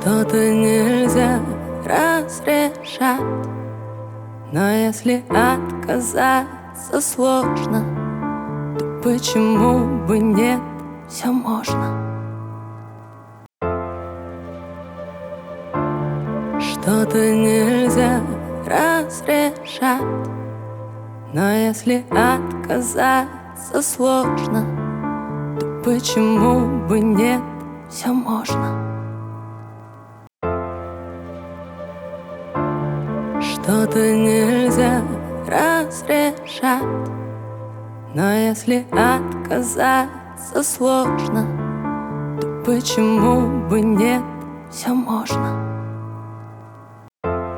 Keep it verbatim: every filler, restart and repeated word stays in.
Что-то нельзя разрешать, но если отказаться сложно, то почему бы нет, все можно. Что-то нельзя разрешать, но если отказаться сложно, то почему бы нет, все можно. Что-то нельзя разрешать, но если отказаться сложно, то почему бы нет, все можно.